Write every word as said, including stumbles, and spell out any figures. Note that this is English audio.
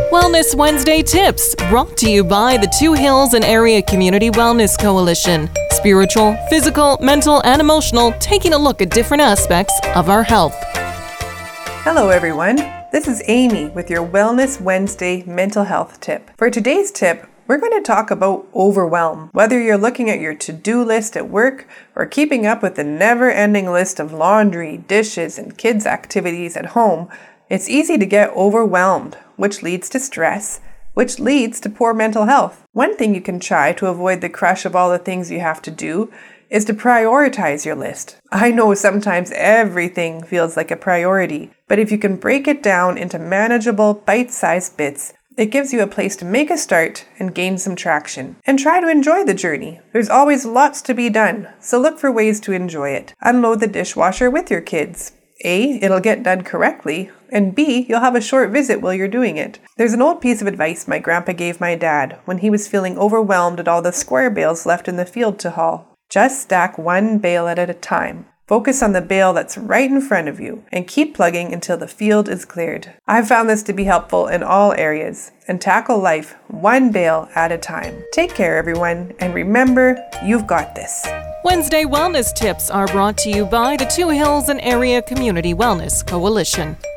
Wellness Wednesday tips brought to you by the Two Hills and Area Community Wellness Coalition. Spiritual, physical, mental, and emotional, taking a look at different aspects of our health. Hello everyone, this is Amy with your Wellness Wednesday mental health tip. For today's tip, we're going to talk about overwhelm. Whether you're looking at your to-do list at work or keeping up with the never-ending list of laundry, dishes, and kids' activities at home, it's easy to get overwhelmed, which leads to stress, which leads to poor mental health. One thing you can try to avoid the crush of all the things you have to do is to prioritize your list. I know sometimes everything feels like a priority, but if you can break it down into manageable, bite-sized bits, it gives you a place to make a start and gain some traction. And try to enjoy the journey. There's always lots to be done, so look for ways to enjoy it. Unload the dishwasher with your kids. A, it'll get done correctly, and B, you'll have a short visit while you're doing it. There's an old piece of advice my grandpa gave my dad when he was feeling overwhelmed at all the square bales left in the field to haul. Just stack one bale at a time. Focus on the bale that's right in front of you and keep plugging until the field is cleared. I've found this to be helpful in all areas and tackle life one bale at a time. Take care, everyone, and remember, you've got this. Wednesday Wellness tips are brought to you by the Two Hills and Area Community Wellness Coalition.